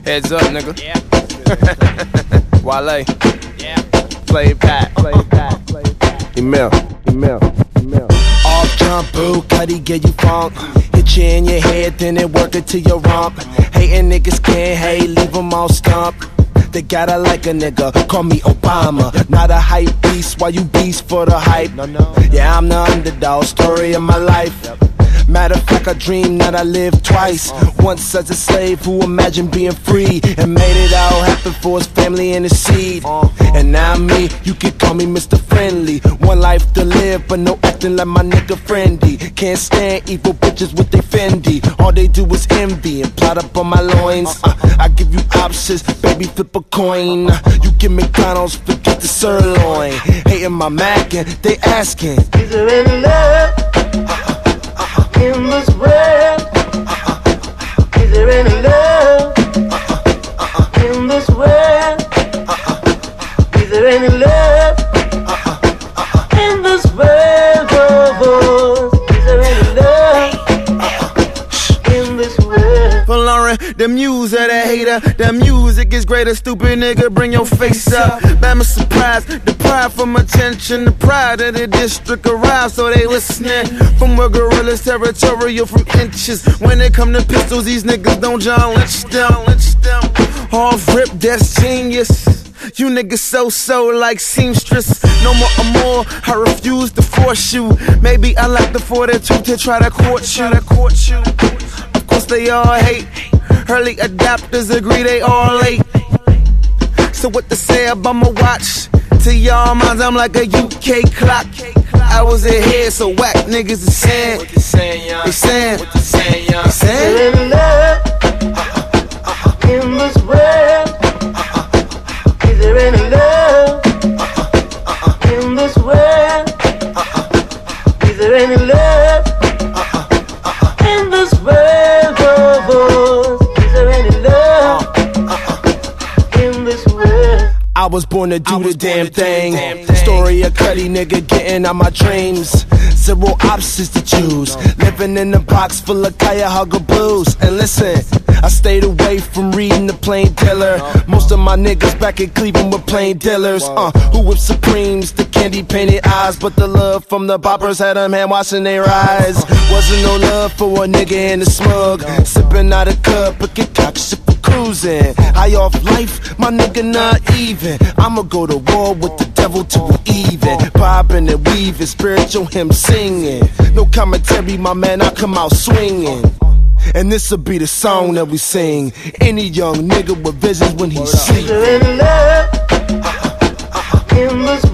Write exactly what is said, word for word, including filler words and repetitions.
Heads up, nigga. Yeah. Wale. Yeah. Play it back. Play it back. Play it back. Email. Email. Email. Off jump, boo, cutty, get you funk. Hit you in your head, then it work it to your rump. Hating niggas can't hate, leave them all stump. They gotta like a nigga, call me Obama. Not a hype beast, why you beast for the hype? Yeah, I'm the underdog, story of my life. Matter of fact, I dreamed that I lived twice. Once as a slave who imagined being free and made it all happen for his family and his seed. And now me, you can call me Mister Friendly. One life to live, but no acting like my nigga Friendly. Can't stand evil bitches with they Fendi. All they do is envy and plot up on my loins. uh, I give you options, baby, flip a coin. You get McDonald's, forget the sirloin. Hating my Mac and they asking, is there any love in this world? Is there any love in this world? Is there any love in this world? Oh, is there any love in this world? For Lauren, the muse of the hater, the music is greater. Stupid nigga, bring your face up. Bama surprise, the pride from attention, the pride of the district arrives, so they listening. From where gorillas territorial from inches. When it come to pistols, these niggas don't John Lynch them, Lynch them. Off rip, that's genius. You niggas so-so like seamstress. No more amour, I refuse to force you. Maybe I like the fortitude to try to court you. Of course they all hate. Early adopters agree they all late. So what to say about my watch? To y'all minds I'm like a U K clock. I was ahead, so whack niggas is saying. What you saying, young? They saying. What you saying, young? They Is there saying. any love in this world? Is there any love in this world? Is there any love in this world? Oh, is there any love in this world? I was born to do the damn thing. Story of Cuddy nigga getting out my dreams. Zero options to choose. Living in a box full of Cuyahoga blues. And listen, I stayed away from reading the plain dealer. Most of my niggas back in Cleveland were plain dealers. Uh, who with Supremes, the candy painted eyes. But the love from the boppers had them hand washing their eyes. Wasn't no love for a nigga in the smug. Sipping out a cup, but get cocked for cruising. High off life, my nigga not even. I'ma go to war with the devil to even. Popping and weaving, spiritual hymn singing. No commentary, my man, I come out swinging. And this'll be the song that we sing. Any young nigga with visions when he Is sleep. there any love in this